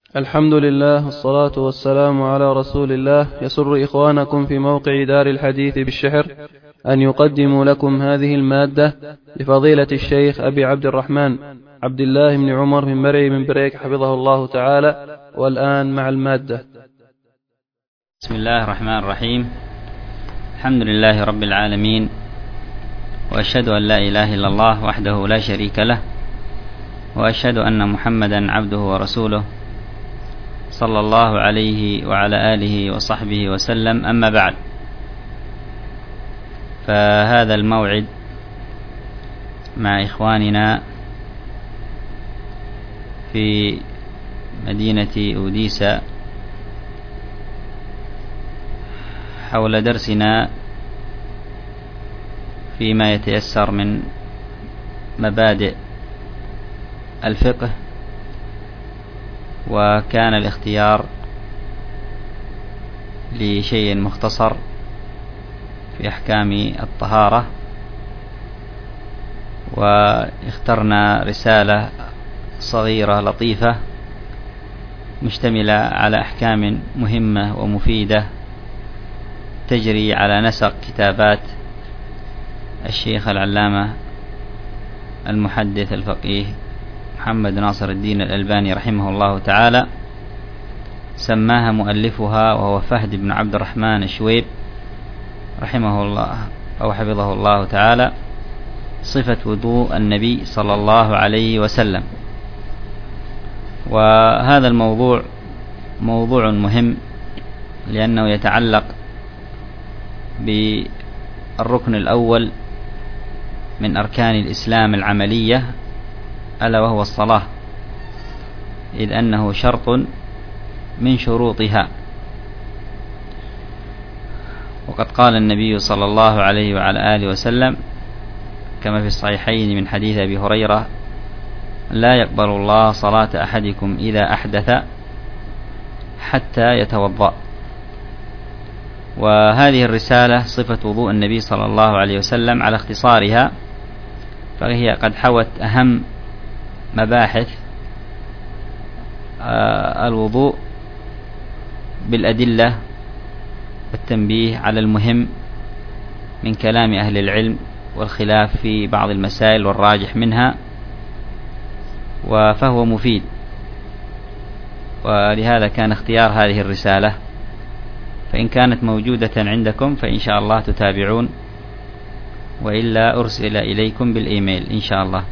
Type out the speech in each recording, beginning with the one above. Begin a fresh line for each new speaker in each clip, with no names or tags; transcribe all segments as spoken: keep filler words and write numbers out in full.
الحمد لله والصلاة والسلام على رسول الله. يسر إخوانكم في موقع دار الحديث بالشحر أن يقدموا لكم هذه المادة لفضيلة الشيخ أبي عبد الرحمن عبد الله بن عمر بن مرعي بن بريك حفظه الله تعالى. والآن مع المادة.
بسم الله الرحمن الرحيم. الحمد لله رب العالمين، وأشهد أن لا إله إلا الله وحده لا شريك له، وأشهد أن محمدا عبده ورسوله صلى الله عليه وعلى آله وصحبه وسلم. أما بعد، فهذا الموعد مع إخواننا في مدينة أوديسا حول درسنا فيما يتيسر من مبادئ الفقه، وكان الاختيار لشيء مختصر في أحكام الطهارة، واخترنا رسالة صغيرة لطيفة مشتملة على أحكام مهمة ومفيدة تجري على نسق كتابات الشيخ العلامة المحدث الفقيه محمد ناصر الدين الألباني رحمه الله تعالى. سماها مؤلفها وهو فهد بن عبد الرحمن الشويب رحمه الله أو حفظه الله تعالى صفة وضوء النبي صلى الله عليه وسلم. وهذا الموضوع موضوع مهم لأنه يتعلق بالركن الأول من أركان الإسلام العملية، ألا وهو الصلاة، إذ أنه شرط من شروطها. وقد قال النبي صلى الله عليه وعلى آله وسلم كما في الصحيحين من حديث أبي هريرة: لا يقبل الله صلاة أحدكم إذا أحدث حتى يتوضأ. وهذه الرسالة صفة وضوء النبي صلى الله عليه وسلم على اختصارها، فهي قد حوت أهم مباحث الوضوء بالأدلة والتنبيه على المهم من كلام أهل العلم والخلاف في بعض المسائل والراجح منها، فهو مفيد. ولهذا كان اختيار هذه الرسالة، فإن كانت موجودة عندكم فإن شاء الله تتابعون، وإلا أرسل إليكم بالإيميل إن شاء الله.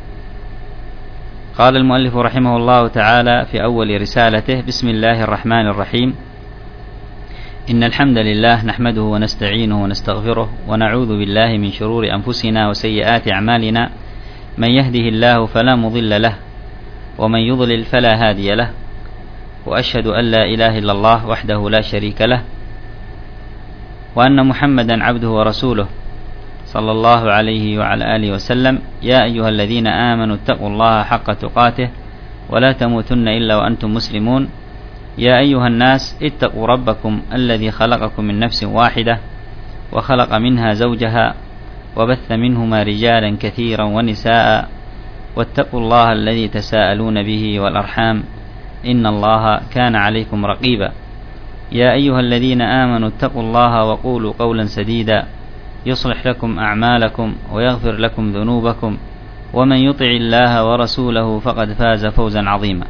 قال المؤلف رحمه الله تعالى في أول رسالته: بسم الله الرحمن الرحيم. إن الحمد لله نحمده ونستعينه ونستغفره، ونعوذ بالله من شرور أنفسنا وسيئات أعمالنا، من يهده الله فلا مضل له، ومن يضلل فلا هادي له، وأشهد أن لا إله إلا الله وحده لا شريك له، وأن محمدا عبده ورسوله صلى الله عليه وعلى آله وسلم. يا أيها الذين آمنوا اتقوا الله حق تقاته ولا تموتن إلا وأنتم مسلمون. يا أيها الناس اتقوا ربكم الذي خلقكم من نفس واحدة وخلق منها زوجها وبث منهما رجالا كثيرا ونساء، واتقوا الله الذي تساءلون به والأرحام إن الله كان عليكم رقيبا. يا أيها الذين آمنوا اتقوا الله وقولوا قولا سديدا يصلح لكم أعمالكم ويغفر لكم ذنوبكم، ومن يطع الله ورسوله فقد فاز فوزا عظيما.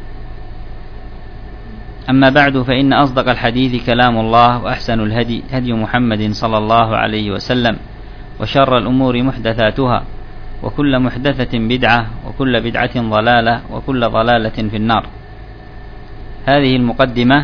أما بعد، فإن أصدق الحديث كلام الله، وأحسن الهدي هدي محمد صلى الله عليه وسلم، وشر الأمور محدثاتها، وكل محدثة بدعة، وكل بدعة ضلالة، وكل ضلالة في النار. هذه المقدمة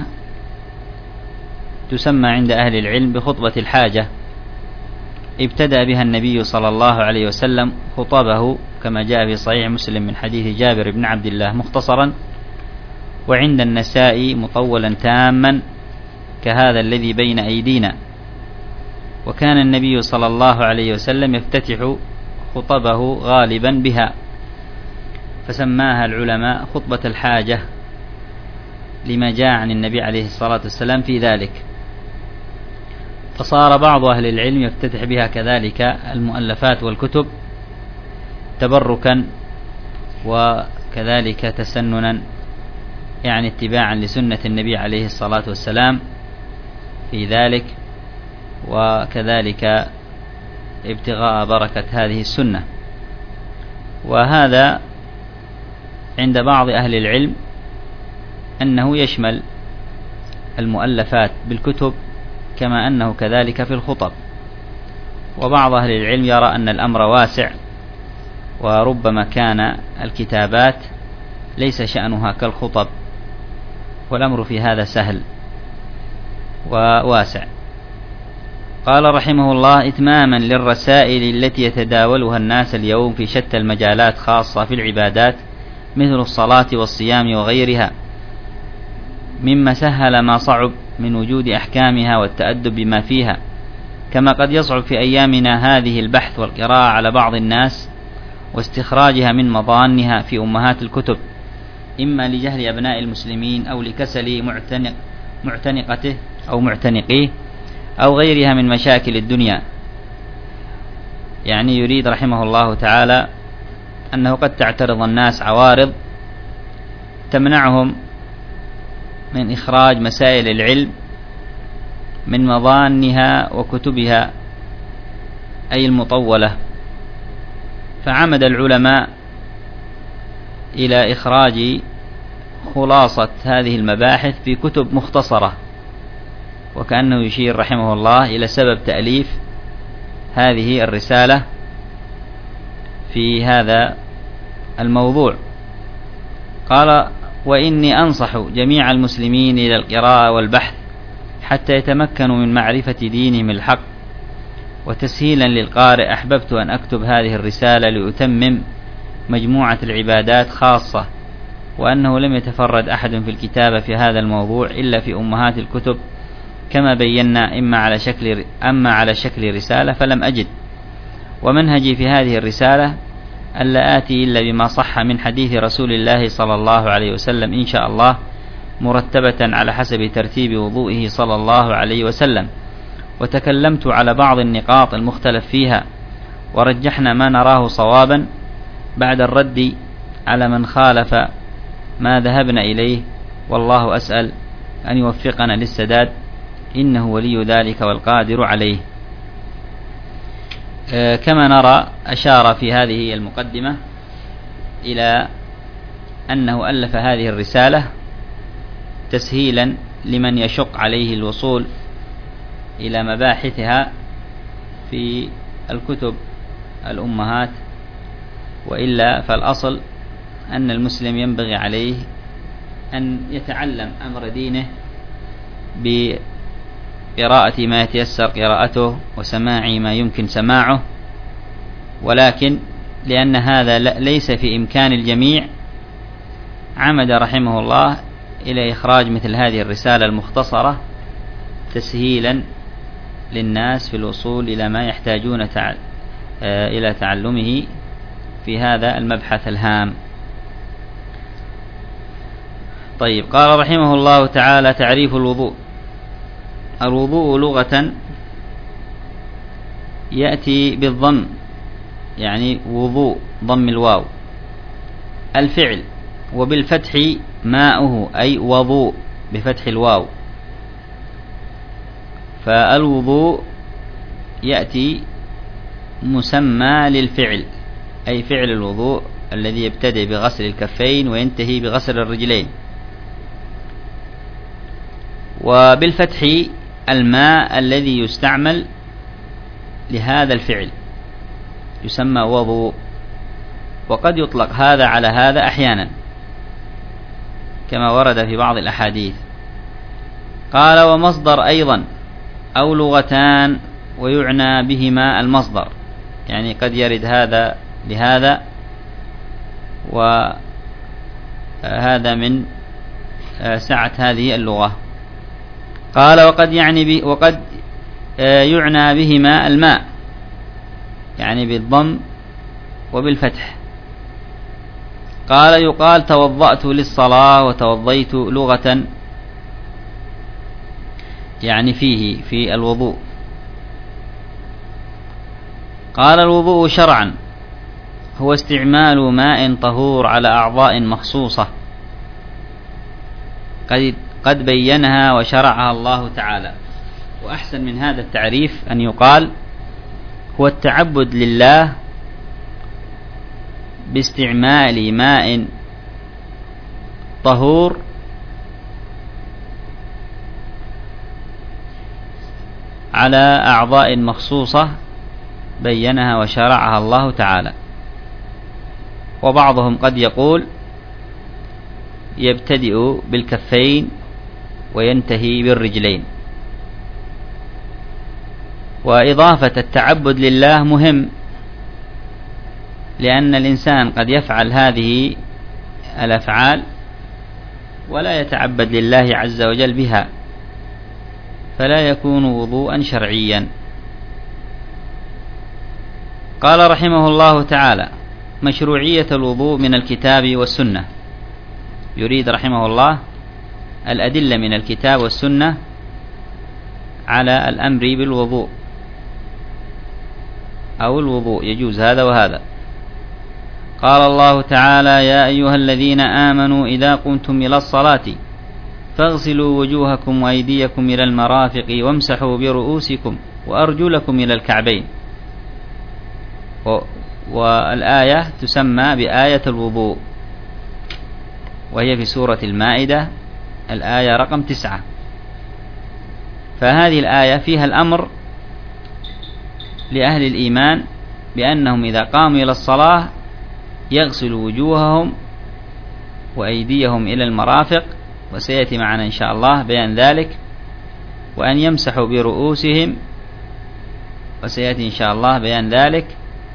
تسمى عند أهل العلم بخطبة الحاجة، ابتدأ بها النبي صلى الله عليه وسلم خطبه كما جاء في صحيح مسلم من حديث جابر بن عبد الله مختصرا، وعند النساء مطولا تاما كهذا الذي بين أيدينا. وكان النبي صلى الله عليه وسلم يفتتح خطبه غالبا بها، فسماها العلماء خطبة الحاجة لما جاء عن النبي عليه الصلاة والسلام في ذلك. فصار بعض أهل العلم يفتتح بها كذلك المؤلفات والكتب تبركا وكذلك تسننا يعني اتباعا لسنة النبي عليه الصلاة والسلام في ذلك، وكذلك ابتغاء بركة هذه السنة. وهذا عند بعض أهل العلم أنه يشمل المؤلفات بالكتب كما أنه كذلك في الخطب، وبعض أهل العلم يرى أن الأمر واسع، وربما كان الكتابات ليس شأنها كالخطب، والأمر في هذا سهل وواسع. قال رحمه الله: إتماما للرسائل التي يتداولها الناس اليوم في شتى المجالات، خاصة في العبادات مثل الصلاة والصيام وغيرها، مما سهل ما صعب من وجود أحكامها والتأدب بما فيها، كما قد يصعب في أيامنا هذه البحث والقراءة على بعض الناس واستخراجها من مضانها في أمهات الكتب، إما لجهل أبناء المسلمين أو لكسل معتنق معتنقته أو معتنقيه أو غيرها من مشاكل الدنيا. يعني يريد رحمه الله تعالى أنه قد تعترض الناس عوارض تمنعهم من إخراج مسائل العلم من مضانها وكتبها أي المطولة، فعمد العلماء إلى إخراج خلاصة هذه المباحث في كتب مختصرة، وكأنه يشير رحمه الله إلى سبب تأليف هذه الرسالة في هذا الموضوع. قال: وإني أنصح جميع المسلمين إلى القراءة والبحث حتى يتمكنوا من معرفة دينهم الحق، وتسهيلا للقارئ أحببت أن أكتب هذه الرسالة لأتمم مجموعة العبادات خاصة، وأنه لم يتفرد أحد في الكتابة في هذا الموضوع إلا في أمهات الكتب كما بينا، إما على شكل أما على شكل رسالة فلم أجد. ومنهجي في هذه الرسالة ألا آتي إلا بما صح من حديث رسول الله صلى الله عليه وسلم إن شاء الله، مرتبة على حسب ترتيب وضوئه صلى الله عليه وسلم. وتكلمت على بعض النقاط المختلف فيها، ورجحنا ما نراه صوابا بعد الرد على من خالف ما ذهبنا إليه، والله أسأل أن يوفقنا للسداد، إنه ولي ذلك والقادر عليه. آه كما نرى أشار في هذه المقدمة إلى أنه ألف هذه الرسالة تسهيلا لمن يشق عليه الوصول إلى مباحثها في الكتب الأمهات، وإلا فالأصل أن المسلم ينبغي عليه أن يتعلم أمر دينه بقراءة ما يتيسر قراءته وسماع ما يمكن سماعه، ولكن لأن هذا ليس في إمكان الجميع عمد رحمه الله إلى إخراج مثل هذه الرسالة المختصرة تسهيلا للناس في الوصول إلى ما يحتاجون تعال إلى تعلمه في هذا المبحث الهام. طيب، قال رحمه الله تعالى: تعريف الوضوء. الوضوء لغة يأتي بالضم، يعني وضوء ضم الواو، الفعل، وبالفتح ماؤه أي وضوء بفتح الواو. فالوضوء يأتي مسمى للفعل، أي فعل الوضوء الذي يبتدئ بغسل الكفين وينتهي بغسل الرجلين. وبالفتح الماء الذي يستعمل لهذا الفعل يسمى وضوء، وقد يطلق هذا على هذا أحيانا كما ورد في بعض الأحاديث. قال: ومصدر أيضا أو لغتان ويعنى بهما المصدر، يعني قد يرد هذا لهذا، وهذا من سعة هذه اللغة. قال: وقد يعني ب... وقد يعنى بهما الماء، يعني بالضم وبالفتح. قال: يقال توضأت للصلاة وتوضيت لغة، يعني فيه في الوضوء. قال: الوضوء شرعا هو استعمال ماء طهور على أعضاء مخصوصة، قد, قد بينها وشرعها الله تعالى. وأحسن من هذا التعريف أن يقال هو التعبد لله باستعمال ماء طهور على أعضاء مخصوصة بينها وشرعها الله تعالى. وبعضهم قد يقول يبتدئ بالكفين وينتهي بالرجلين. وإضافة التعبد لله مهم، لأن الإنسان قد يفعل هذه الأفعال ولا يتعبد لله عز وجل بها، فلا يكون وضوءا شرعيا. قال رحمه الله تعالى: مشروعية الوضوء من الكتاب والسنة. يريد رحمه الله الأدلة من الكتاب والسنة على الأمر بالوضوء أو الوضوء، يجوز هذا وهذا. قال الله تعالى: يا أيها الذين آمنوا إذا قمتم إلى الصلاة فاغسلوا وجوهكم وأيديكم إلى المرافق وامسحوا برؤوسكم وأرجلكم إلى الكعبين. والآية تسمى بآية الوضوء، وهي في سورة المائدة الآية رقم تسعة. فهذه الآية فيها الأمر لأهل الإيمان بأنهم إذا قاموا إلى الصلاة يغسلوا وجوههم وأيديهم إلى المرافق، وسيأتي معنا إن شاء الله بيان ذلك، وأن يمسحوا برؤوسهم، وسيأتي إن شاء الله بيان ذلك،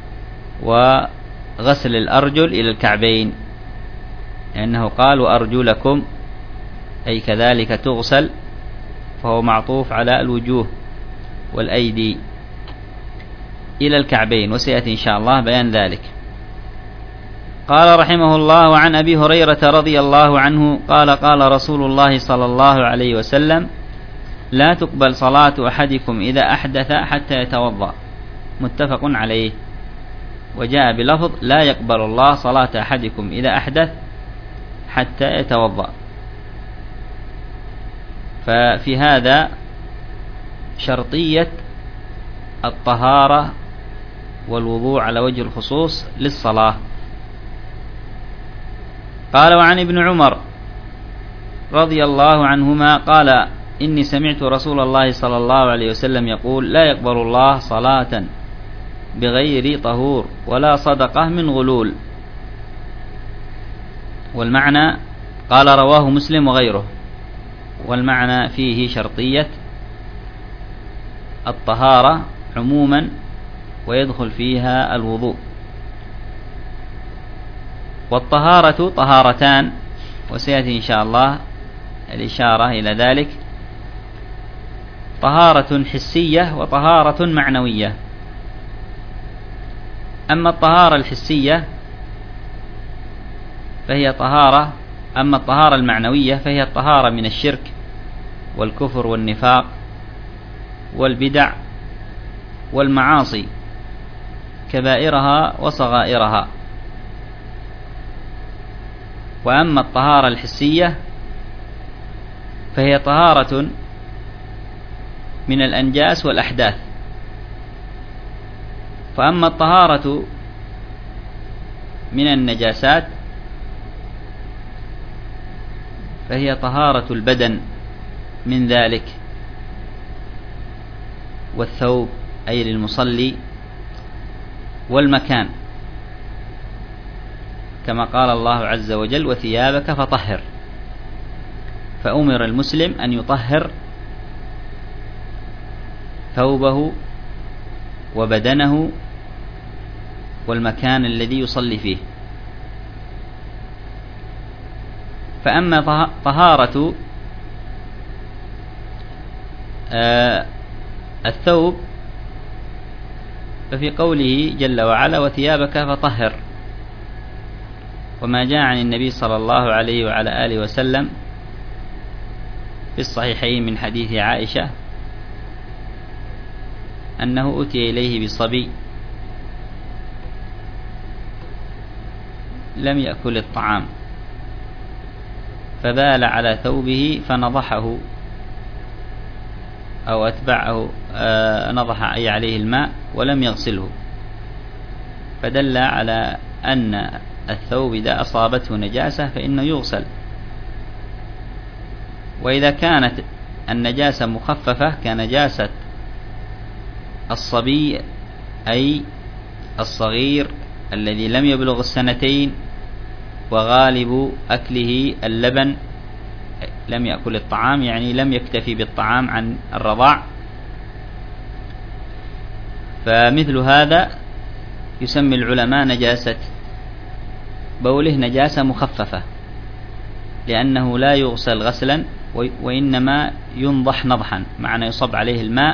وغسل الأرجل إلى الكعبين، لأنه قال وأرجلكم أي كذلك تغسل، فهو معطوف على الوجوه والأيدي إلى الكعبين، وسيأتي إن شاء الله بيان ذلك. قال رحمه الله: وعن أبي هريرة رضي الله عنه قال: قال رسول الله صلى الله عليه وسلم: لا تقبل صلاة أحدكم إذا أحدث حتى يتوضأ. متفق عليه. وجاء بلفظ: لا يقبل الله صلاة أحدكم إذا أحدث حتى يتوضأ. ففي هذا شرطية الطهارة والوضوء على وجه الخصوص للصلاة. قال: وعن ابن عمر رضي الله عنهما قال: إني سمعت رسول الله صلى الله عليه وسلم يقول: لا يقبل الله صلاة بغير طهور ولا صدقة من غلول. والمعنى قال رواه مسلم وغيره، والمعنى فيه شرطية الطهارة عموما ويدخل فيها الوضوء. والطهارة طهارتان، وسيأتي إن شاء الله الإشارة إلى ذلك: طهارة حسية وطهارة معنوية. أما الطهارة الحسية فهي طهارة أما الطهارة المعنوية فهي الطهارة من الشرك والكفر والنفاق والبدع والمعاصي كبائرها وصغائرها. وأما الطهارة الحسية فهي طهارة من الأنجاس والأحداث. فأما الطهارة من النجاسات فهي طهارة البدن من ذلك، والثوب أي للمصلي، والمكان، كما قال الله عز وجل: وثيابك فطهر. فأمر المسلم أن يطهر ثوبه وبدنه والمكان الذي يصلي فيه. فأما طهارة آه الثوب ففي قوله جل وعلا: وثيابك فطهر. وما جاء عن النبي صلى الله عليه وعلى آله وسلم في الصحيحين من حديث عائشة أنه أتي إليه بصبي لم يأكل الطعام، فبال على ثوبه فنضحه أو أتبعه آه نضح أي عليه الماء ولم يغسله، فدل على أن الثوب إذا أصابته نجاسة فإنه يغسل. وإذا كانت النجاسة مخففة كنجاسة الصبي أي الصغير الذي لم يبلغ السنتين وغالب أكله اللبن، لم يأكل الطعام يعني لم يكتفي بالطعام عن الرضاع، فمثل هذا يسمي العلماء نجاسة بوله نجاسة مخففة، لأنه لا يغسل غسلا وإنما ينضح نضحا، معنى يصب عليه الماء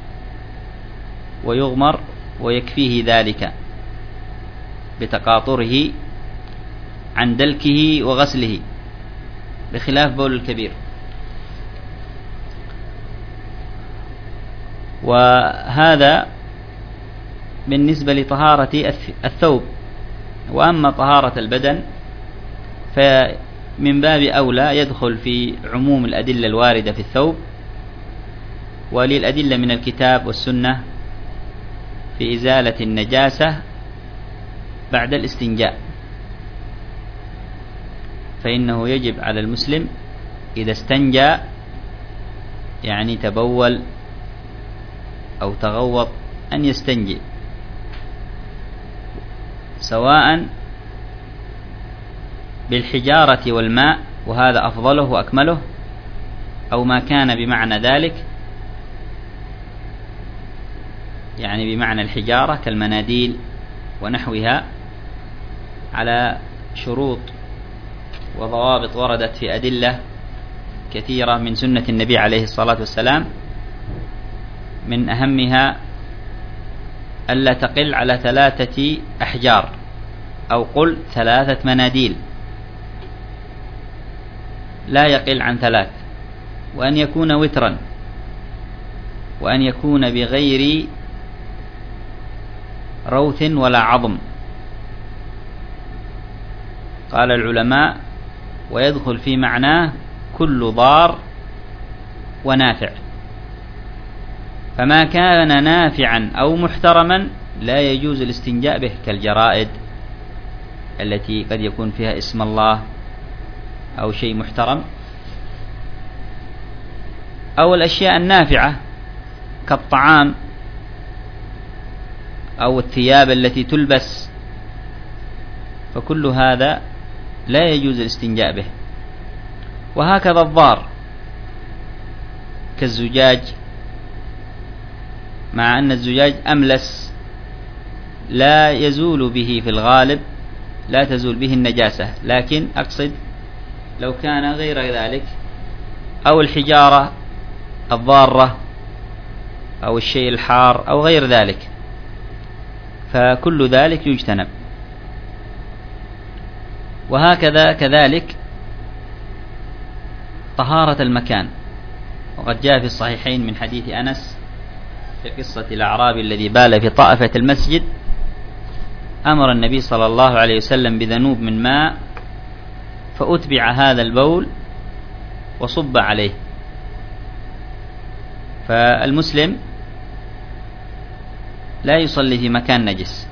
ويغمر ويكفيه ذلك بتقاطره عن دلكه وغسله، بخلاف بول الكبير. وهذا بالنسبة لطهارة الثوب. وأما طهارة البدن فمن باب أولى يدخل في عموم الأدلة الواردة في الثوب، وللأدلة من الكتاب والسنة في إزالة النجاسة بعد الاستنجاء، فإنه يجب على المسلم إذا استنجى يعني تبول أو تغوط أن يستنجي، سواء بالحجارة والماء وهذا أفضله وأكمله، أو ما كان بمعنى ذلك يعني بمعنى الحجارة كالمناديل ونحوها، على شروط وضوابط وردت في أدلة كثيرة من سنة النبي عليه الصلاة والسلام، من أهمها ألا تقل على ثلاثة أحجار أو قل ثلاثة مناديل، لا يقل عن ثلاث، وأن يكون وترا، وأن يكون بغير روث ولا عظم. قال العلماء ويدخل في معناه كل ضار ونافع، فما كان نافعا أو محترما لا يجوز الاستنجاء به، كالجرائد التي قد يكون فيها اسم الله أو شيء محترم، أو الأشياء النافعة كالطعام أو الثياب التي تلبس، فكل هذا لا يجوز الاستنجاء به. وهكذا الضار كالزجاج، مع أن الزجاج أملس لا يزول به في الغالب، لا تزول به النجاسة، لكن أقصد لو كان غير ذلك، أو الحجارة الضارة أو الشيء الحار أو غير ذلك، فكل ذلك يجتنب. وهكذا كذلك طهارة المكان، وقد جاء في الصحيحين من حديث أنس في قصة الأعرابي الذي بال في طائفة المسجد، أمر النبي صلى الله عليه وسلم بذنوب من ماء فأتبع هذا البول وصب عليه. فالمسلم لا يصلي في مكان نجس،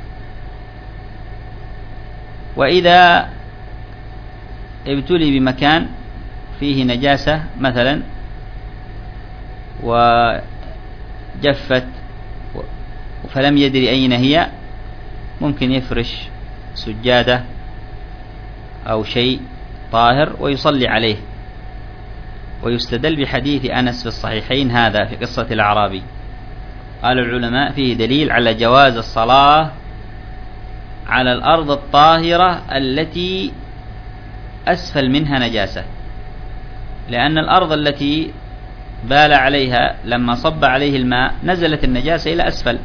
وإذا ابتلي بمكان فيه نجاسة مثلا وجفت فلم يدري أين هي، ممكن يفرش سجادة أو شيء طاهر ويصلي عليه. ويستدل بحديث أنس في الصحيحين هذا في قصة الأعرابي. قال العلماء فيه دليل على جواز الصلاة على الأرض الطاهرة التي أسفل منها نجاسة، لأن الأرض التي بال عليها لما صب عليه الماء نزلت النجاسة إلى أسفل.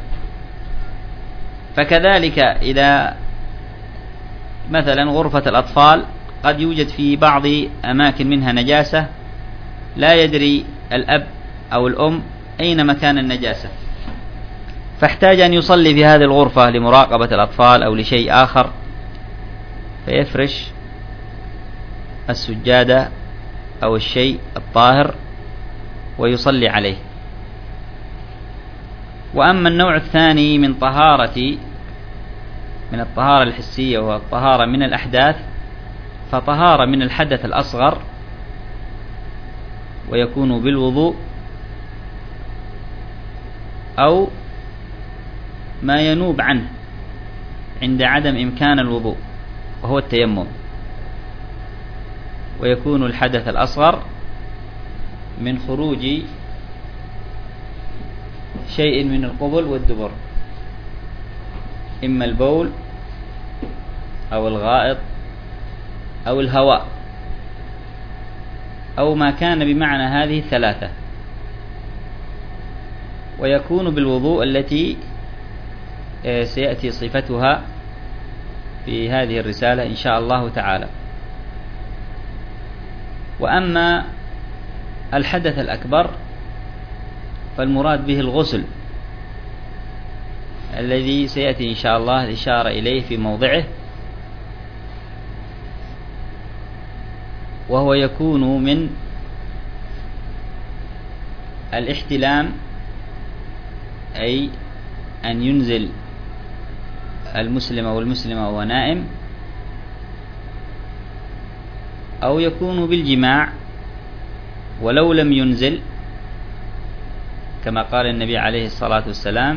فكذلك إذا مثلا غرفة الأطفال قد يوجد في بعض أماكن منها نجاسة لا يدري الأب أو الأم أين مكان النجاسة، فاحتاج أن يصلي في هذه الغرفة لمراقبة الأطفال أو لشيء آخر، فيفرش السجادة أو الشيء الطاهر ويصلي عليه. وأما النوع الثاني من طهارة من الطهارة الحسية وهو الطهارة من الأحداث، فطهارة من الحدث الأصغر ويكون بالوضوء، أو ما ينوب عنه عند عدم إمكان الوضوء وهو التيمم، ويكون الحدث الأصغر من خروج شيء من القبل والدبر، إما البول أو الغائط أو الهواء أو ما كان بمعنى هذه الثلاثة، ويكون بالوضوء التي سيأتي صفتها في هذه الرسالة إن شاء الله تعالى. وأما الحدث الأكبر فالمراد به الغسل الذي سيأتي إن شاء الله الإشارة إليه في موضعه، وهو يكون من الاحتلام، أي أن ينزل المسلم أو المسلمة وهو نائم، أو يكون بالجماع ولو لم ينزل، كما قال النبي عليه الصلاة والسلام: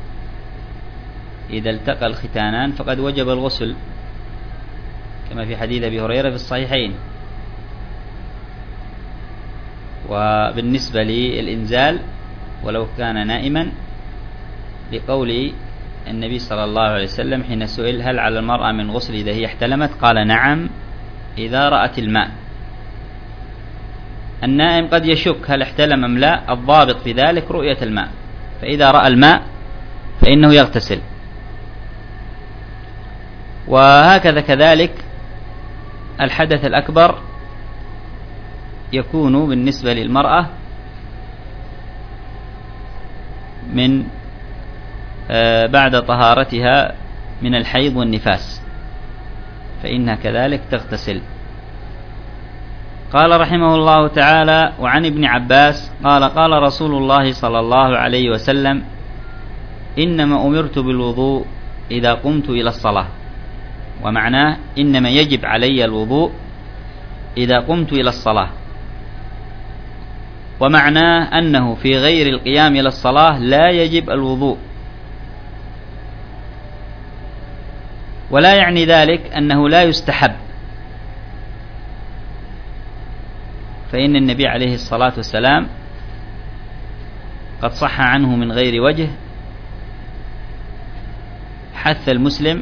إذا التقى الختانان فقد وجب الغسل، كما في حديث أبي هريرة في الصحيحين. وبالنسبة للإنزال ولو كان نائما، لقول النبي صلى الله عليه وسلم حين سئل: هل على المرأة من غسل إذا هي احتلمت؟ قال: نعم إذا رأت الماء. النائم قد يشك هل احتلم أم لا، الضابط في ذلك رؤية الماء، فإذا رأى الماء فإنه يغتسل. وهكذا كذلك الحدث الأكبر يكون بالنسبة للمرأة من بعد طهارتها من الحيض والنفاس، فإنها كذلك تغتسل. قال رحمه الله تعالى: وعن ابن عباس قال: قال رسول الله صلى الله عليه وسلم: إنما أمرت بالوضوء إذا قمت إلى الصلاة. ومعناه إنما يجب علي الوضوء إذا قمت إلى الصلاة. ومعناه أنه في غير القيام إلى الصلاة لا يجب الوضوء، ولا يعني ذلك أنه لا يستحب، فإن النبي عليه الصلاة والسلام قد صح عنه من غير وجه حث المسلم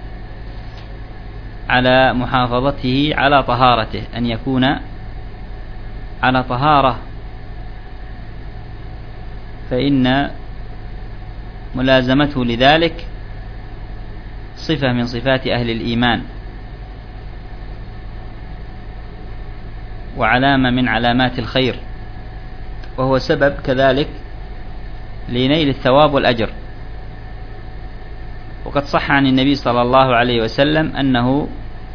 على محافظته على طهارته، أن يكون على طهارة، فإن ملازمته لذلك صفة من صفات أهل الإيمان، وعلامة من علامات الخير، وهو سبب كذلك لنيل الثواب والأجر. وقد صح عن النبي صلى الله عليه وسلم أنه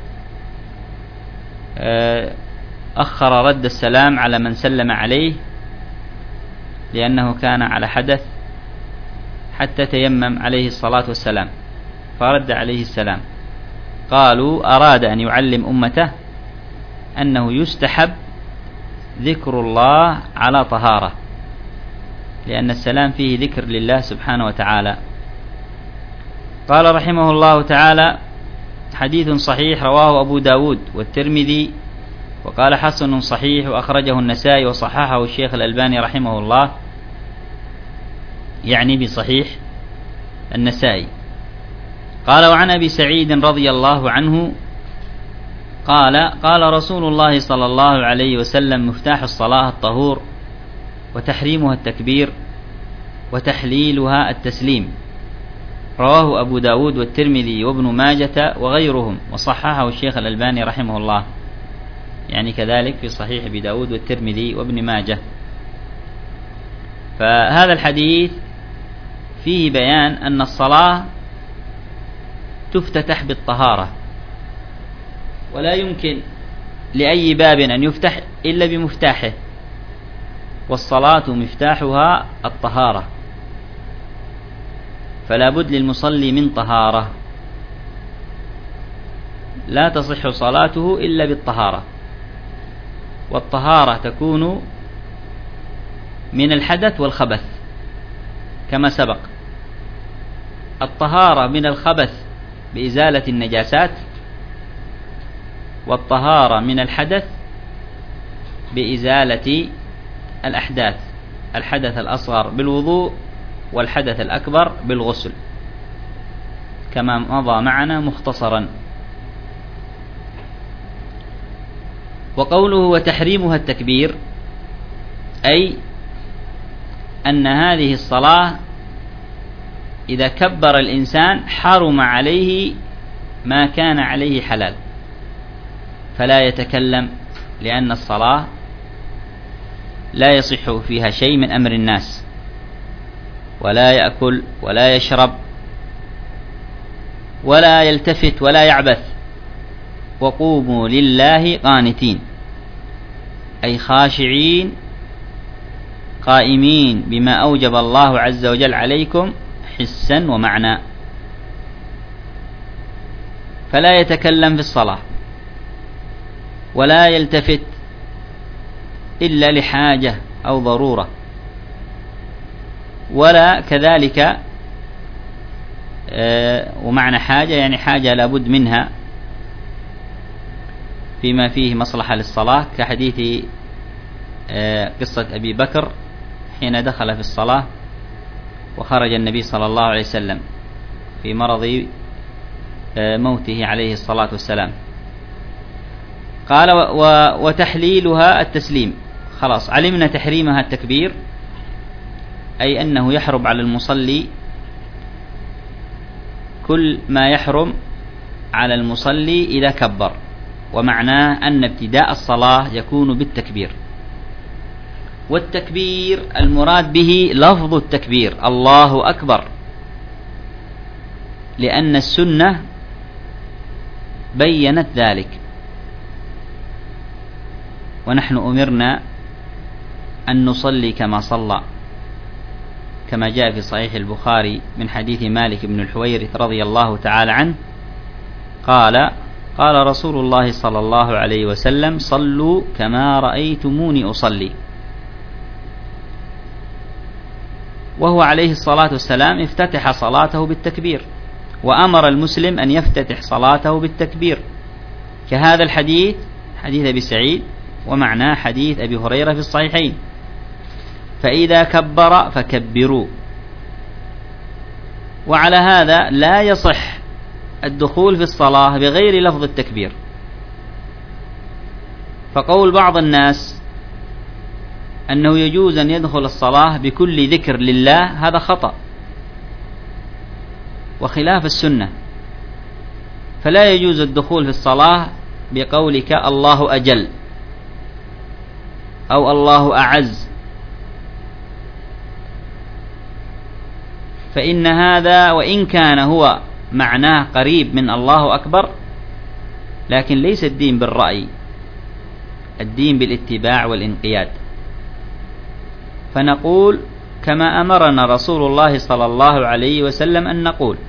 أخر رد السلام على من سلم عليه لأنه كان على حدث حتى تيمم عليه الصلاة والسلام فرد عليه السلام. قالوا: أراد أن يعلم أمته أنه يستحب ذكر الله على طهارة، لأن السلام فيه ذكر لله سبحانه وتعالى. قال رحمه الله تعالى: حديث صحيح رواه أبو داود والترمذي، وقال حسن صحيح، وأخرجه النسائي وصححه الشيخ الألباني رحمه الله، يعني بصحيح النسائي. قال: وعن أبي سعيد رضي الله عنه قال: قال رسول الله صلى الله عليه وسلم: مفتاح الصلاة الطهور، وتحريمها التكبير، وتحليلها التسليم. رواه أبو داود والترمذي وابن ماجة وغيرهم، وصححه الشيخ الألباني رحمه الله، يعني كذلك في صحيح أبي داود والترمذي وابن ماجة. فهذا الحديث فيه بيان أن الصلاة تفتتح بالطهارة، ولا يمكن لأي باب أن يفتح إلا بمفتاحه، والصلاة مفتاحها الطهارة، فلا بد للمصلي من طهارة، لا تصح صلاته إلا بالطهارة، والطهارة تكون من الحدث والخبث كما سبق. الطهارة من الخبث بإزالة النجاسات، والطهارة من الحدث بإزالة الأحداث، الحدث الأصغر بالوضوء والحدث الأكبر بالغسل كما مضى معنا مختصرا. وقوله وتحريمها التكبير، أي أن هذه الصلاة إذا كبر الإنسان حرم عليه ما كان عليه حلال، فلا يتكلم، لأن الصلاة لا يصح فيها شيء من أمر الناس، ولا يأكل ولا يشرب ولا يلتفت ولا يعبث. وقوموا لله قانتين، أي خاشعين قائمين بما أوجب الله عز وجل عليكم حسا ومعنى. فلا يتكلم في الصلاة ولا يلتفت إلا لحاجة أو ضرورة، ولا كذلك ومعنى حاجة يعني حاجة لابد منها فيما فيه مصلحة للصلاة، كحديث قصة أبي بكر حين دخل في الصلاة وخرج النبي صلى الله عليه وسلم في مرض موته عليه الصلاة والسلام. قال وتحليلها التسليم، خلاص علمنا تحريمها التكبير، أي أنه يحرم على المصلي كل ما يحرم على المصلي إذا كبر، ومعناه أن ابتداء الصلاة يكون بالتكبير. والتكبير المراد به لفظ التكبير الله أكبر، لأن السنة بيّنت ذلك، ونحن أمرنا أن نصلي كما صلى، كما جاء في صحيح البخاري من حديث مالك بن الحويرث رضي الله تعالى عنه قال قال رسول الله صلى الله عليه وسلم صلوا كما رأيتموني أصلي. وهو عليه الصلاة والسلام افتتح صلاته بالتكبير، وأمر المسلم أن يفتتح صلاته بالتكبير، كهذا الحديث حديث أبي سعيد ومعناه حديث أبي هريرة في الصحيحين، فإذا كبر فكبروا. وعلى هذا لا يصح الدخول في الصلاة بغير لفظ التكبير، فقول بعض الناس أنه يجوز أن يدخل الصلاة بكل ذكر لله هذا خطأ وخلاف السنة، فلا يجوز الدخول في الصلاة بقولك الله أجل أو الله أعز، فإن هذا وإن كان هو معناه قريب من الله أكبر، لكن ليس الدين بالرأي، الدين بالاتباع والانقياد. فنقول كما أمرنا رسول الله صلى الله عليه وسلم أن نقول،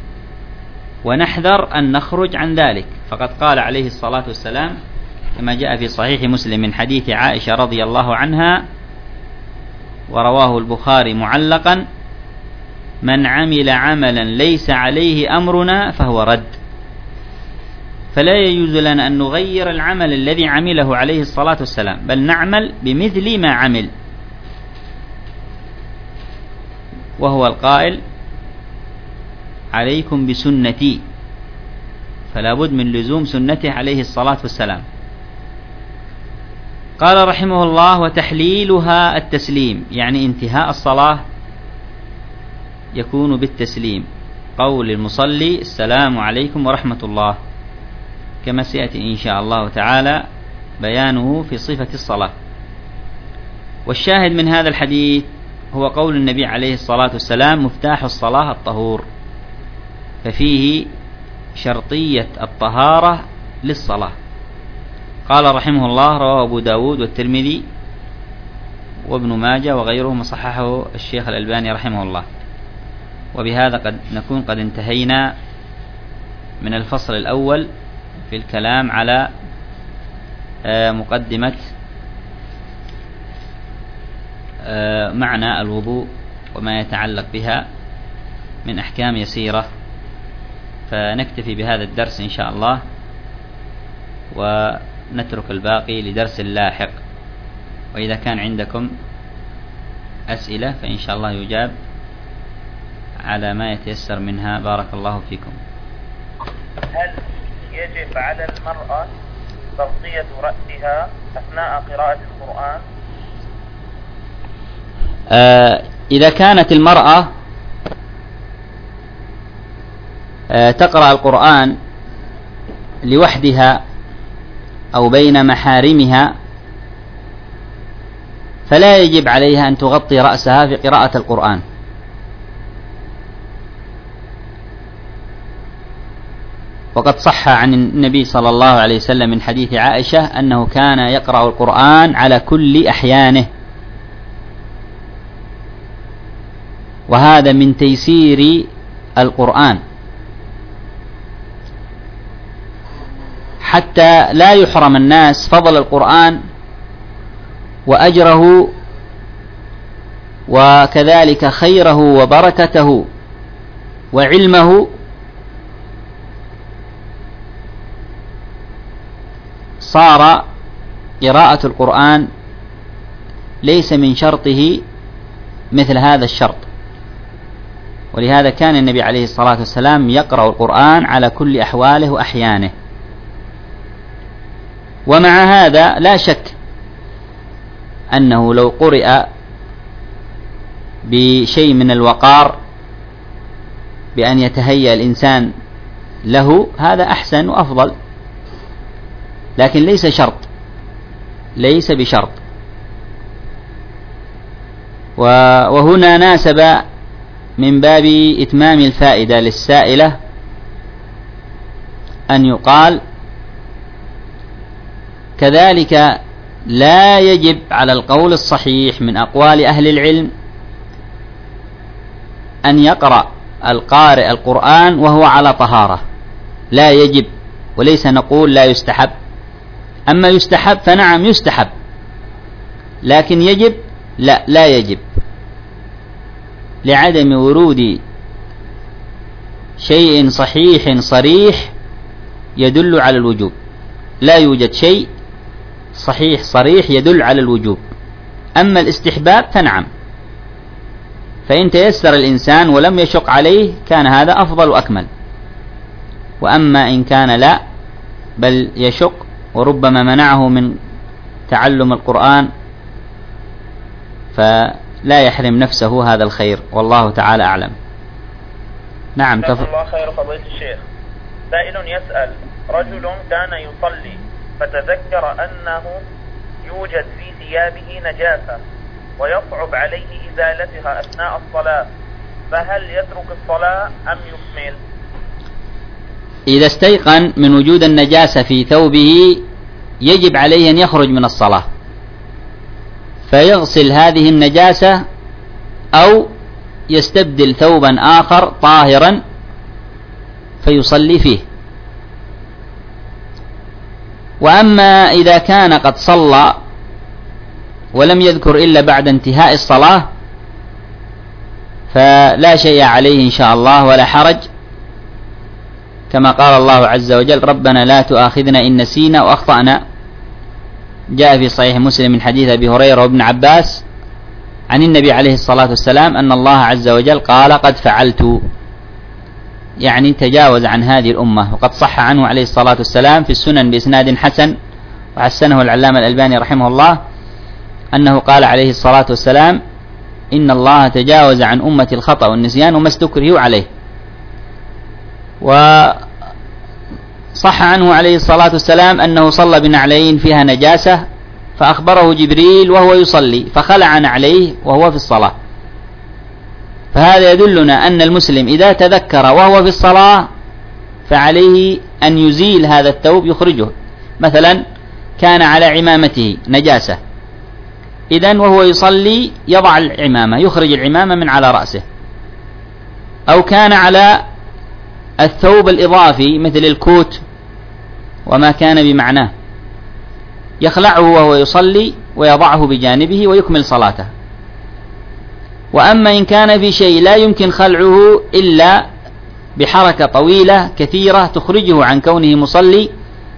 ونحذر أن نخرج عن ذلك، فقد قال عليه الصلاة والسلام كما جاء في صحيح مسلم من حديث عائشة رضي الله عنها ورواه البخاري معلقا: من عمل عملا ليس عليه أمرنا فهو رد. فلا يجوز لنا أن نغير العمل الذي عمله عليه الصلاة والسلام، بل نعمل بمثل ما عمل، وهو القائل عليكم بسنتي، فلا بد من لزوم سنته عليه الصلاة والسلام. قال رحمه الله وتحليلها التسليم، يعني انتهاء الصلاة يكون بالتسليم، قول المصلي السلام عليكم ورحمة الله، كما سيأتي إن شاء الله تعالى بيانه في صفة الصلاة. والشاهد من هذا الحديث هو قول النبي عليه الصلاة والسلام مفتاح الصلاة الطهور، ففيه شرطية الطهارة للصلاة. قال رحمه الله: رواه أبو داود والترمذي وابن ماجه وغيرهم، صححه الشيخ الألباني رحمه الله. وبهذا قد نكون قد انتهينا من الفصل الأول في الكلام على مقدمة معنى الوضوء وما يتعلق بها من أحكام يسيرة، فنكتفي بهذا الدرس إن شاء الله، ونترك الباقي لدرس لاحق. وإذا كان عندكم أسئلة فإن شاء الله يجاب على ما يتيسر منها. بارك الله فيكم.
هل يجب على المرأة تغطية رأسها أثناء قراءة القرآن؟
آه إذا كانت المرأة آه تقرأ القرآن لوحدها أو بين محارمها فلا يجب عليها أن تغطي رأسها في قراءة القرآن، وقد صح عن النبي صلى الله عليه وسلم من حديث عائشة أنه كان يقرأ القرآن على كل أحيانه، وهذا من تيسير القرآن حتى لا يحرم الناس فضل القرآن وأجره وكذلك خيره وبركته وعلمه. صار قراءة القرآن ليس من شرطه مثل هذا الشرط، ولهذا كان النبي عليه الصلاة والسلام يقرأ القرآن على كل أحواله وأحيانه. ومع هذا لا شك أنه لو قرئ بشيء من الوقار بأن يتهيأ الإنسان له هذا أحسن وأفضل، لكن ليس شرط، ليس بشرط. وهنا ناسب من باب إتمام الفائدة للسائلة أن يقال كذلك لا يجب على القول الصحيح من أقوال أهل العلم أن يقرأ القارئ القرآن وهو على طهارة، لا يجب، وليس نقول لا يستحب. أما يستحب فنعم يستحب، لكن يجب لا لا يجب، لعدم ورود شيء صحيح صريح يدل على الوجوب. لا يوجد شيء صحيح صريح يدل على الوجوب. أما الاستحباب فنعم، فإن تيسر الإنسان ولم يشق عليه كان هذا أفضل وأكمل. وأما إن كان لا بل يشق وربما منعه من تعلم القرآن فلا يحرم نفسه هذا الخير، والله تعالى أعلم. نعم.
جزاكم الله خير فضيلة الشيخ. سائل يسأل: رجل كان يصلي فتذكر أنه يوجد في ثيابه نجاسة ويصعب عليه إزالتها أثناء الصلاة، فهل يترك الصلاة أم يكمل؟
إذا استيقن من وجود النجاسة في ثوبه يجب عليه أن يخرج من الصلاة فيغسل هذه النجاسة أو يستبدل ثوبا آخر طاهرا فيصلي فيه. وأما إذا كان قد صلى ولم يذكر إلا بعد انتهاء الصلاة فلا شيء عليه إن شاء الله ولا حرج، كما قال الله عز وجل: ربنا لا تؤاخذنا إن نسينا وأخطأنا. جاء في صحيح مسلم من حديث أبي هريرة وابن عباس عن النبي عليه الصلاة والسلام أن الله عز وجل قال: قد فعلت، يعني تجاوز عن هذه الأمة. وقد صح عنه عليه الصلاة والسلام في السنن بإسناد حسن وحسنه العلامة الألباني رحمه الله أنه قال عليه الصلاة والسلام: إن الله تجاوز عن أمة الخطأ والنسيان وما استكرهوا عليه. وصح عنه عليه الصلاة والسلام أنه صلى بنعلين فيها نجاسة فأخبره جبريل وهو يصلي فخلع نعليه وهو في الصلاة. فهذا يدلنا أن المسلم إذا تذكر وهو في الصلاة فعليه أن يزيل هذا الثوب يخرجه. مثلا كان على عمامته نجاسة، إذن وهو يصلي يضع العمامة، يخرج العمامة من على رأسه. أو كان على الثوب الإضافي مثل الكوت وما كان بمعناه، يخلعه وهو يصلي ويضعه بجانبه ويكمل صلاته. وأما إن كان في شيء لا يمكن خلعه إلا بحركة طويلة كثيرة تخرجه عن كونه مصلي،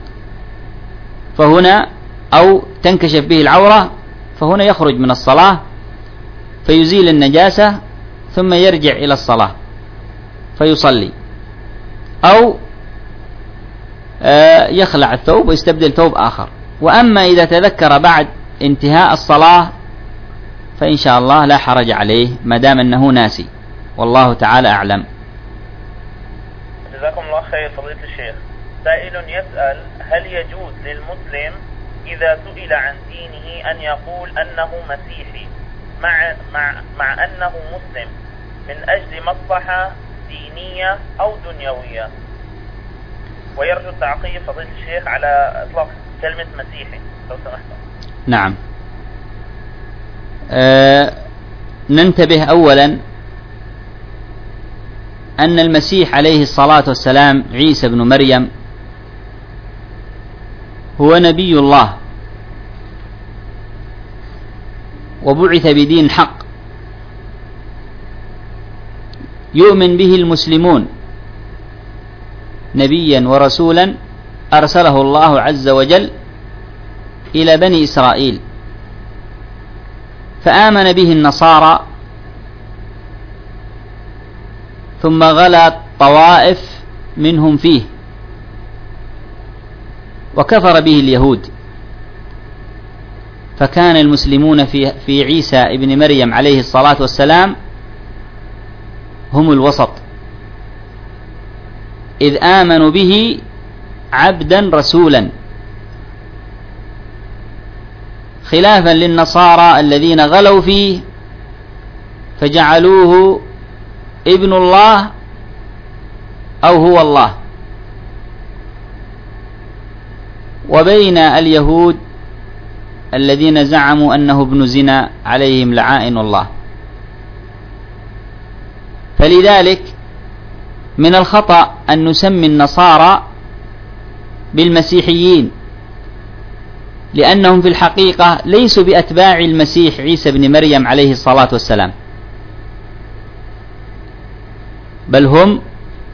فهنا أو تنكشف به العورة، فهنا يخرج من الصلاة فيزيل النجاسة ثم يرجع إلى الصلاة فيصلي. أو يخلع الثوب ويستبدل ثوب آخر. وأما إذا تذكر بعد انتهاء الصلاة فإن شاء الله لا حرج عليه ما دام أنه ناسي، والله تعالى أعلم.
جزاكم الله خير فضيلة الشيخ. سائل يسأل: هل يجوز للمسلم إذا سئل عن دينه أن يقول أنه مسيحي مع, مع, مع أنه مسلم من أجل مصلحة دينية أو دنيوية؟ ويرجو التعقيب فضيلة الشيخ على إطلاق كلمة مسيحي لو سمحت.
نعم. أه ننتبه أولا أن المسيح عليه الصلاة والسلام عيسى بن مريم هو نبي الله وبعث بدين حق يؤمن به المسلمون، نبيا ورسولا أرسله الله عز وجل إلى بني إسرائيل، فآمن به النصارى ثم غلت طوائف منهم فيه وكفر به اليهود، فكان المسلمون في, في عيسى ابن مريم عليه الصلاة والسلام هم الوسط، إذ آمنوا به عبدا رسولا، خلافا للنصارى الذين غلوا فيه فجعلوه ابن الله أو هو الله. وبين اليهود الذين زعموا أنه ابن زنا عليهم لعائن الله. فلذلك من الخطأ أن نسمي النصارى بالمسيحيين، لأنهم في الحقيقة ليسوا بأتباع المسيح عيسى بن مريم عليه الصلاة والسلام، بل هم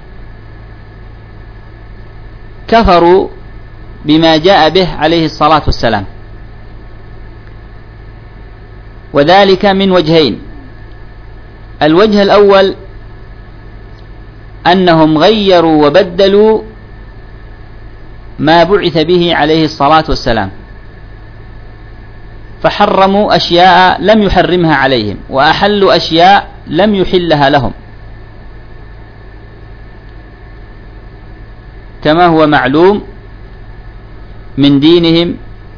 كفروا بما جاء به عليه الصلاة والسلام، وذلك من وجهين. الوجه الأول أنهم غيروا وبدلوا ما بعث به عليه الصلاة والسلام، فحرموا أشياء لم يحرمها عليهم وأحلوا أشياء لم يحلها لهم، كما هو معلوم من دينهم،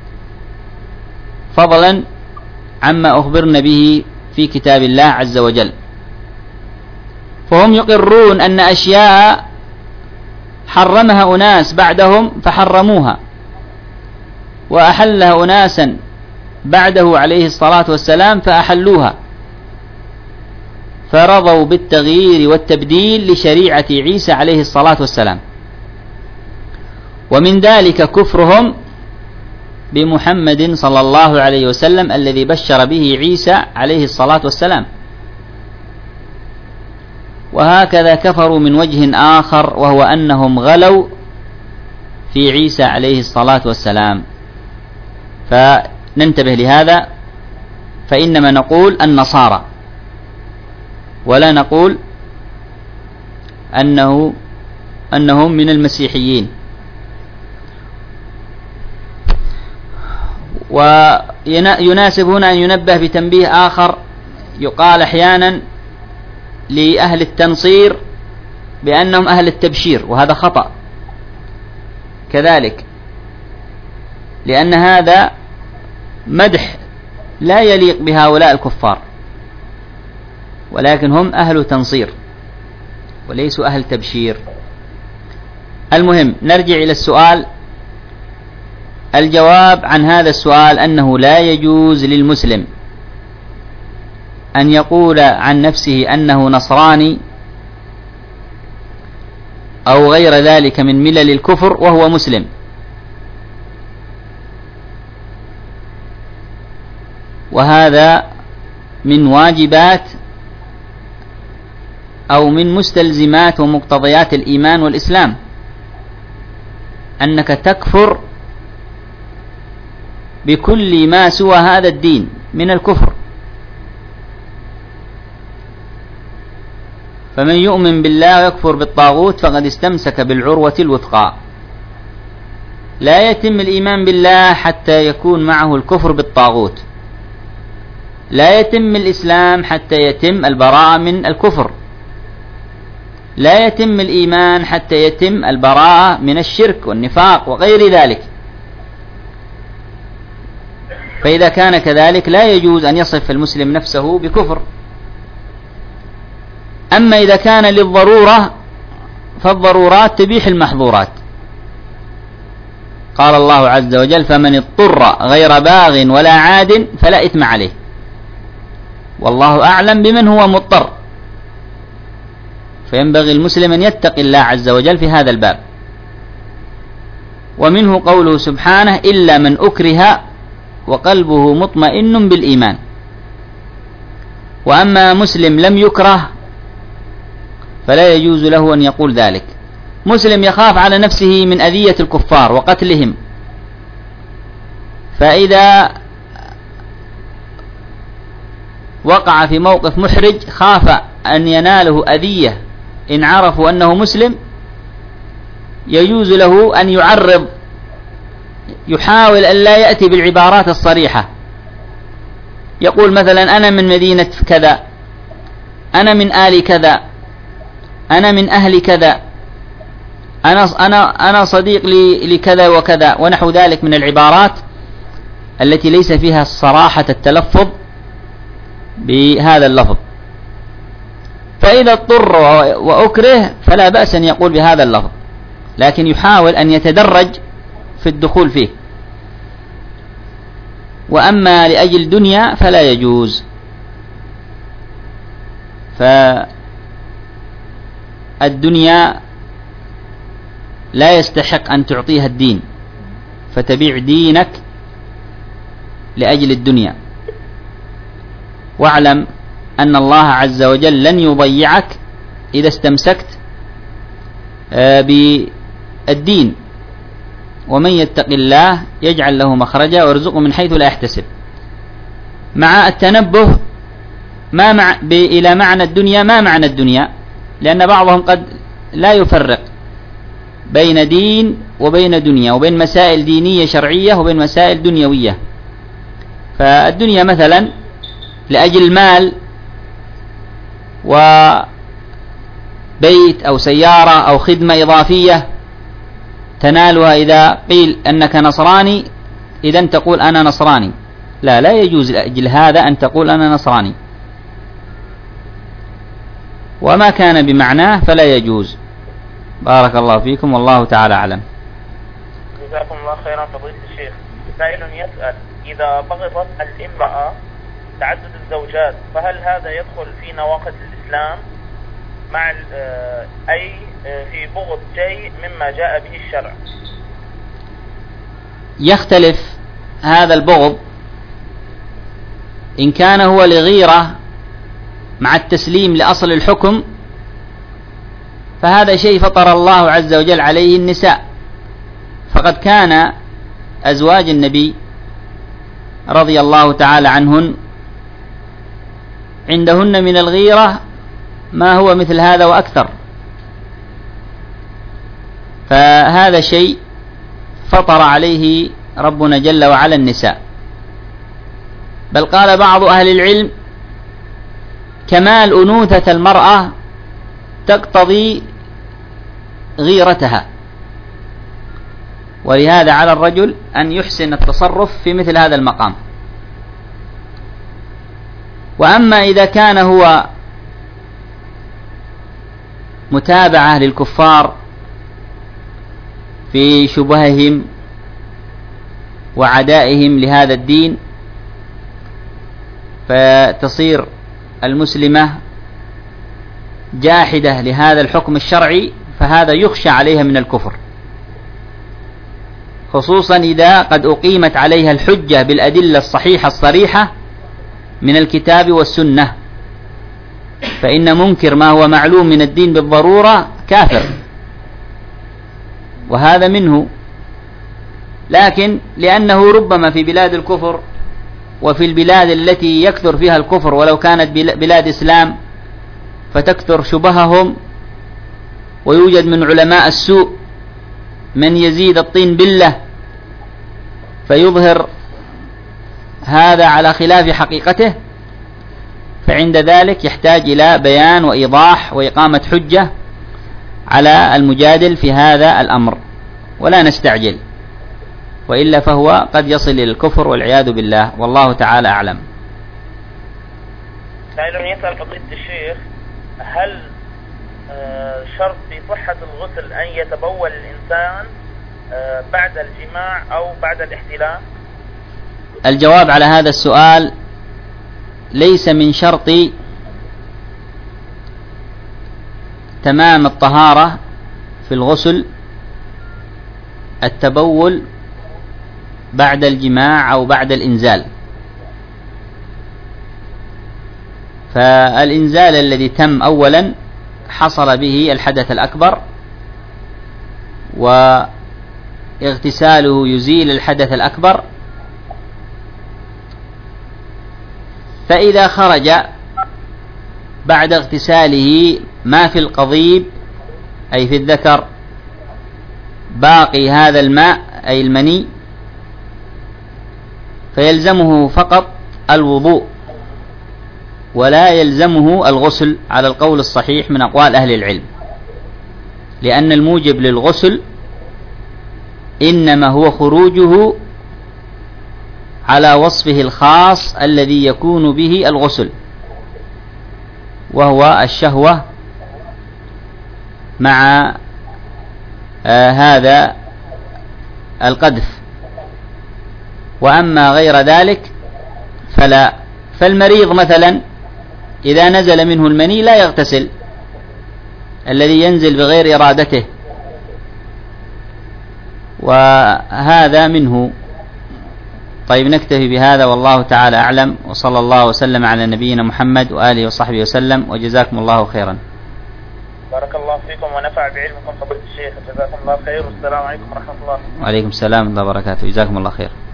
فضلا عما أخبرنا به في كتاب الله عز وجل. فهم يقرون أن أشياء حرمها أناس بعدهم فحرموها، وأحلها أناسا بعده عليه الصلاة والسلام فأحلوها، فرضوا بالتغيير والتبديل لشريعة عيسى عليه الصلاة والسلام. ومن ذلك كفرهم بمحمد صلى الله عليه وسلم الذي بشر به عيسى عليه الصلاة والسلام. وهكذا كفروا من وجه آخر، وهو أنهم غلوا في عيسى عليه الصلاة والسلام. فننتبه لهذا، فإنما نقول النصارى ولا نقول أنه أنهم من المسيحيين. ويناسب هنا أن ينبه بتنبيه آخر. يقال أحيانا لأهل التنصير بأنهم أهل التبشير، وهذا خطأ كذلك، لأن هذا مدح لا يليق بهؤلاء الكفار، ولكن هم أهل تنصير وليسوا أهل تبشير. المهم نرجع إلى السؤال. الجواب عن هذا السؤال أنه لا يجوز للمسلم أن يقول عن نفسه أنه نصراني أو غير ذلك من ملل الكفر وهو مسلم، وهذا من واجبات أو من مستلزمات ومقتضيات الإيمان والإسلام، أنك تكفر بكل ما سوى هذا الدين من الكفر. فمن يؤمن بالله ويكفر بالطاغوت فقد استمسك بالعروة الوثقى. لا يتم الإيمان بالله حتى يكون معه الكفر بالطاغوت، لا يتم الإسلام حتى يتم البراءة من الكفر، لا يتم الإيمان حتى يتم البراءة من الشرك والنفاق وغير ذلك. فإذا كان كذلك لا يجوز أن يصف المسلم نفسه بكفر. أما إذا كان للضرورة فالضرورات تبيح المحظورات. قال الله عز وجل: فمن اضطر غير باغ ولا عاد فلا إثم عليه، والله أعلم بمن هو مضطر. فينبغي المسلم أن يتقي الله عز وجل في هذا الباب. ومنه قوله سبحانه: إلا من أكره وقلبه مطمئن بالإيمان. وأما مسلم لم يكره فلا يجوز له أن يقول ذلك. مسلم يخاف على نفسه من أذية الكفار وقتلهم، فإذا وقع في موقف محرج خاف أن يناله أذية إن عرفوا أنه مسلم، يجوز له أن يعرض، يحاول أن لا يأتي بالعبارات الصريحة. يقول مثلا: أنا من مدينة كذا، أنا من آل كذا، أنا من أهل كذا، أنا أنا أنا صديق لكذا وكذا، ونحو ذلك من العبارات التي ليس فيها صراحة التلفظ بهذا اللفظ. فإذا اضطر وأكره فلا بأس أن يقول بهذا اللفظ، لكن يحاول أن يتدرج في الدخول فيه. وأما لأجل دنيا فلا يجوز. فالدنيا لا يستحق أن تعطيها الدين، فتبيع دينك لأجل الدنيا. واعلم أن الله عز وجل لن يضيعك إذا استمسكت بالدين. ومن يتق الله يجعل له مخرجا ويرزقه من حيث لا يحتسب. مع التنبه ما مع إلى معنى الدنيا، ما معنى الدنيا، لأن بعضهم قد لا يفرق بين دين وبين دنيا، وبين مسائل دينية شرعية وبين مسائل دنيوية. فالدنيا مثلا لأجل المال وبيت أو سيارة أو خدمة إضافية تنالها إذا قيل أنك نصراني إذن تقول أنا نصراني. لا لا يجوز لأجل هذا أن تقول أنا نصراني، وما كان بمعناه فلا يجوز. بارك الله فيكم والله تعالى أعلم.
جزاكم الله خيرا فضيلة الشيخ. سائل يسأل: إذا بغضت الامرأة تعدد الزوجات فهل هذا يدخل في نواقض الإسلام مع أي في بغض شيء مما جاء به الشرع؟
يختلف هذا البغض إن كان هو لغيرة مع التسليم لأصل الحكم، فهذا شيء فطر الله عز وجل عليه النساء. فقد كان أزواج النبي رضي الله تعالى عنهن عندهن من الغيرة ما هو مثل هذا وأكثر. فهذا شيء فطر عليه ربنا جل وعلا النساء. بل قال بعض أهل العلم: كمال أنوثة المرأة تقتضي غيرتها، ولهذا على الرجل أن يحسن التصرف في مثل هذا المقام. وأما إذا كان هو متابعة للكفار في شبههم وعدائهم لهذا الدين، فتصير المسلمة جاحدة لهذا الحكم الشرعي، فهذا يخشى عليها من الكفر، خصوصا إذا قد أقيمت عليها الحجة بالأدلة الصحيحة الصريحة من الكتاب والسنة، فإن منكر ما هو معلوم من الدين بالضرورة كافر، وهذا منه. لكن لأنه ربما في بلاد الكفر وفي البلاد التي يكثر فيها الكفر ولو كانت بلاد إسلام فتكثر شبههم، ويوجد من علماء السوء من يزيد الطين بلة فيظهر هذا على خلاف حقيقته، فعند ذلك يحتاج إلى بيان وإيضاح وإقامة حجة على المجادل في هذا الأمر، ولا نستعجل، وإلا فهو قد يصل إلى الكفر والعياذ بالله، والله تعالى أعلم.
سائل يسأل فضيلة الشيخ: هل شرط في صحة الغسل أن يتبول الإنسان بعد الجماع أو بعد الاحتلام؟
الجواب على هذا السؤال: ليس من شرط تمام الطهارة في الغسل التبول بعد الجماع أو بعد الإنزال، فالإنزال الذي تم أولا حصل به الحدث الأكبر، واغتساله يزيل الحدث الأكبر، فإذا خرج بعد اغتساله ما في القضيب أي في الذكر باقي هذا الماء أي المني، فيلزمه فقط الوضوء ولا يلزمه الغسل على القول الصحيح من أقوال أهل العلم، لأن الموجب للغسل إنما هو خروجه على وصفه الخاص الذي يكون به الغسل، وهو الشهوة مع آه هذا القذف، وأما غير ذلك فلا. فالمريض مثلا إذا نزل منه المني لا يغتسل، الذي ينزل بغير إرادته، وهذا منه. طيب نكتفي بهذا، والله تعالى أعلم، وصلى الله وسلم على نبينا محمد وآله وصحبه وسلم، وجزاكم الله خيرا.
بارك الله فيكم ونفع بعلمكم فضيلة الشيخ، جزاكم الله خير، والسلام عليكم ورحمة الله.
وعليكم السلام ورحمة الله وبركاته، جزاكم الله خير.